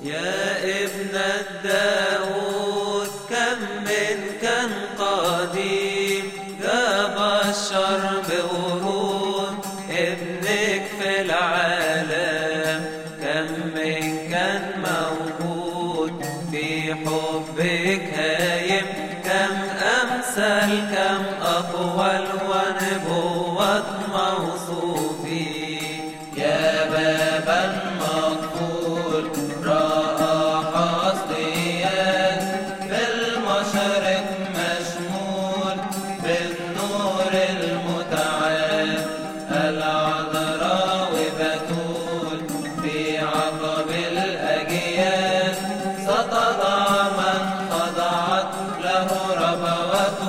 يا ابن داود كم من كان قديم جاب الشر بورود ابنك في العالم، كم من كان موجود في حبك هايم، كم أمثال كم أقوال ونبوات موصوفين. يا بابا مقبول رأى حصريات في المشرق مشمول بالنور المتعال، العذراء وبتول في عقب الأجيال، ستضع من خضعت له ربوات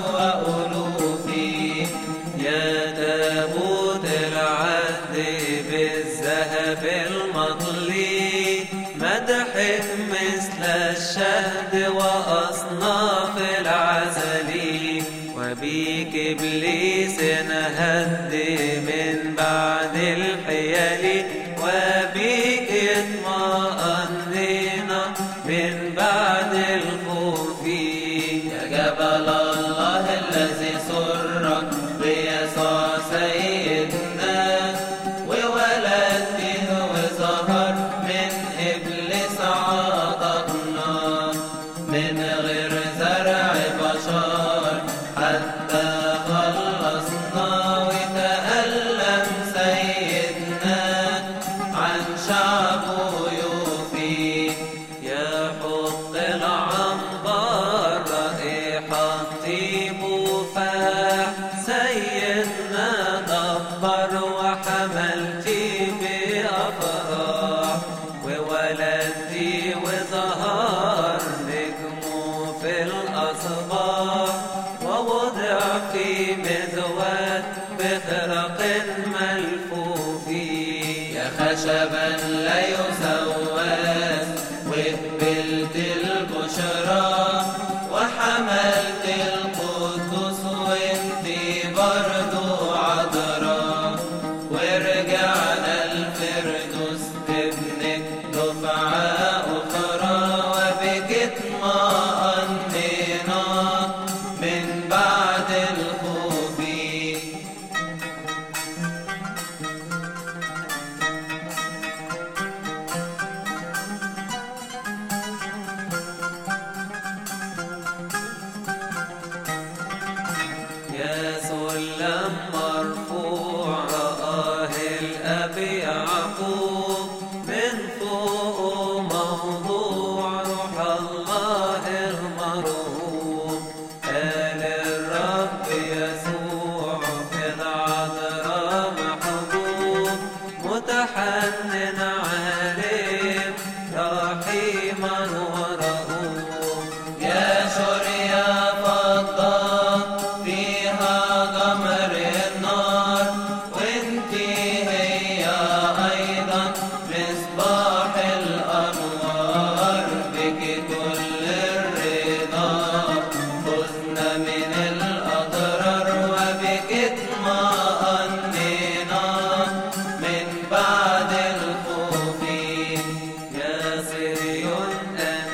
وألوفي. يا تابوت العهد بالذهب المطلي، مدحك مثل الشهد وأصناف العسل، وبيك إبليس انهد من بعد الحيل، وبيك اطمأنينا من بعد الخوف. يا جبل الله الذي سر بيسوع سيدنا، وولدته وظهر من إبليس عضدنا، من غير زرع بشر حتى خلصنا، وتألم سيدنا عن شعبه يوفي. يا حق العنبر رائحة طيب وفاح، سيدنا دبر وحملتي بأفراح، وولدتي وظهر نجمه في الأصباح، ووضع في مذود بخرق ملفوف. يا خشبا لا يسواس وقبلت البشرى، وحملت القدوس وانتي برضو عذراء، ورجعنا الفردوس بابنك دفعة أخرى، وبك اطمأنينا من بعد الخوف. يا سلم مرفوع رآه الأب يعقوب، من فوق موضوع روح الله المرهوب، قال الرب يسوع في العذراء محبوب، متحنن عليم رحيما ورؤوف. يا سوريا فضة فيها قمر النار، وانتي هي أيضا مصباح الأنوار، بك كل الرضا فزنا من الأضرار، وبك اطمأنينا من بعد الخوف. يا صهيون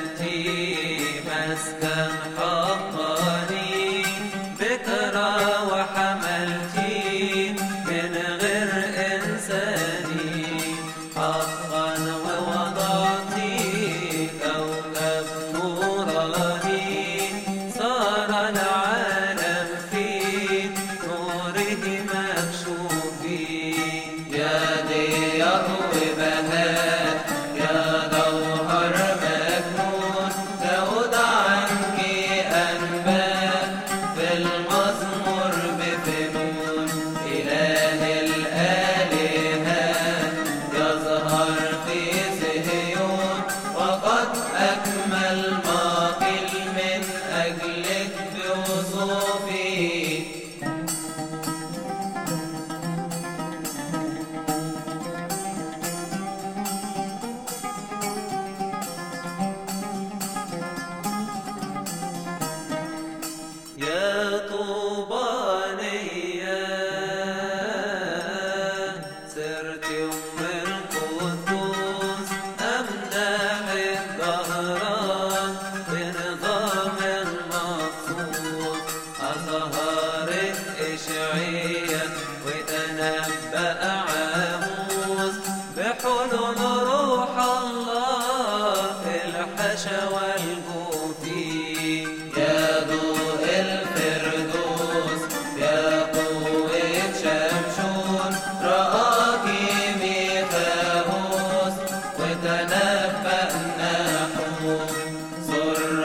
والجوفي. يا ضوء الفردوس يا قوة شمشون، رآك ميخاوس وتنبأ نحوم. سر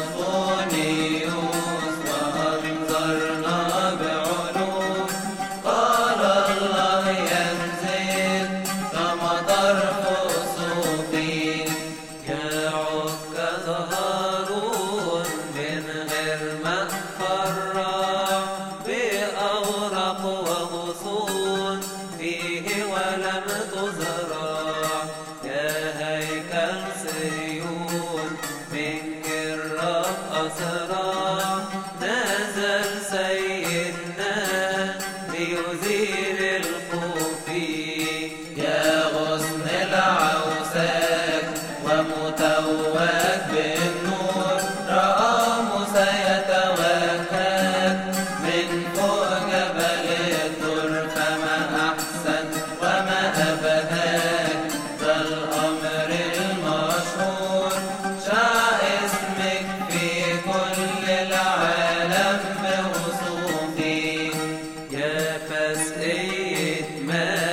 صفونيوس وأنظرنا بعلوم، قال الله ينزل كمطر خسوفين. يا عكاظ هارون من غير ما فرع بأوراق وغصون فيه ولم تزرع. يا هيكل صهيون منك الرب أسرع، نزل سيدنا ليزيل الخوفي. يا غصن العوساك ومتوج بالنور، رأى موسى يتوكل من فوق جبل الدر. فما أحسن وما أبهاك ذا الأمر المشهور، شاع اسمك في كل العالم بوصوفي. يا فسقية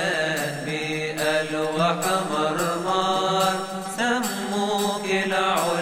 ماء بألواح مرمار، سموك العلا